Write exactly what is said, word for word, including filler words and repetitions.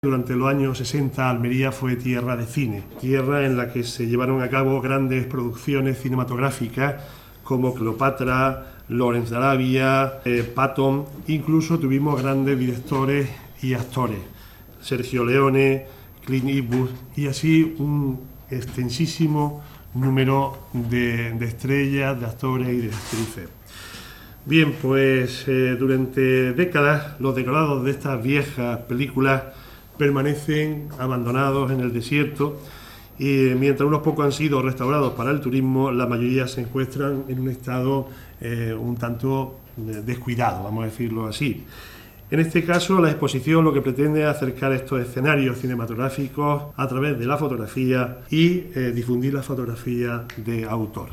Durante los años sesenta, Almería fue tierra de cine, tierra en la que se llevaron a cabo grandes producciones cinematográficas como Cleopatra, Lawrence de Arabia, eh, Patton. Incluso tuvimos grandes directores y actores, Sergio Leone, Clint Eastwood, y así un extensísimo número de, de estrellas, de actores y de actrices. Bien, pues eh, durante décadas los decorados de estas viejas películas permanecen abandonados en el desierto y mientras unos pocos han sido restaurados para el turismo, la mayoría se encuentran en un estado eh, un tanto descuidado, vamos a decirlo así. En este caso, la exposición lo que pretende es acercar estos escenarios cinematográficos a través de la fotografía y eh, difundir la fotografía de autor.